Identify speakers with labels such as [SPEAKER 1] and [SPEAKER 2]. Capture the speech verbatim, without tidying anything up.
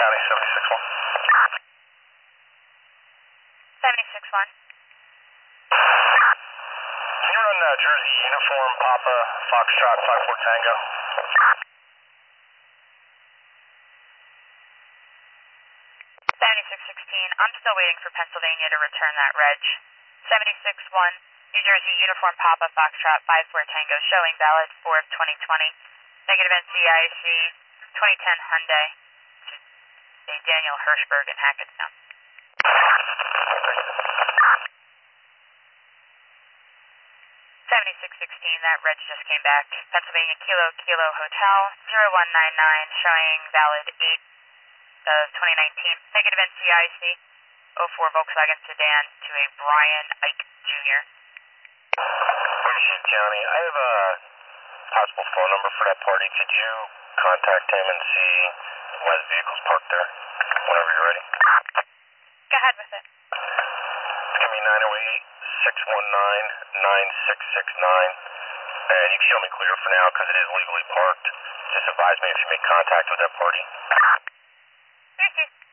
[SPEAKER 1] County, seventy-six one.
[SPEAKER 2] seventy-six one.
[SPEAKER 1] Can you run uh, Jersey Uniform Papa Foxtrot five four Tango?
[SPEAKER 2] seventy-six sixteen, I'm still waiting for Pennsylvania to return that reg. seventy-six one, New Jersey Uniform Papa Foxtrot five four Tango, showing valid four of twenty twenty. Negative N C I C, twenty ten Hyundai. A Daniel Hirschberg in Hackettstown. seventy-six sixteen, that reg just came back. Pennsylvania Kilo Kilo Hotel, zero one nine nine, showing valid eight of twenty nineteen. Negative N C I C, oh four Volkswagen sedan to a Brian Ike Junior
[SPEAKER 1] Windshield County, I have a possible phone number for that party. Could you contact him and see why the vehicle's parked there whenever you're ready?
[SPEAKER 2] Go ahead with it.
[SPEAKER 1] Give me nine oh eight, six one nine, nine six six nine. And you can show me clear for now because it is legally parked. Just advise me if you make contact with that party.
[SPEAKER 2] Mm-hmm.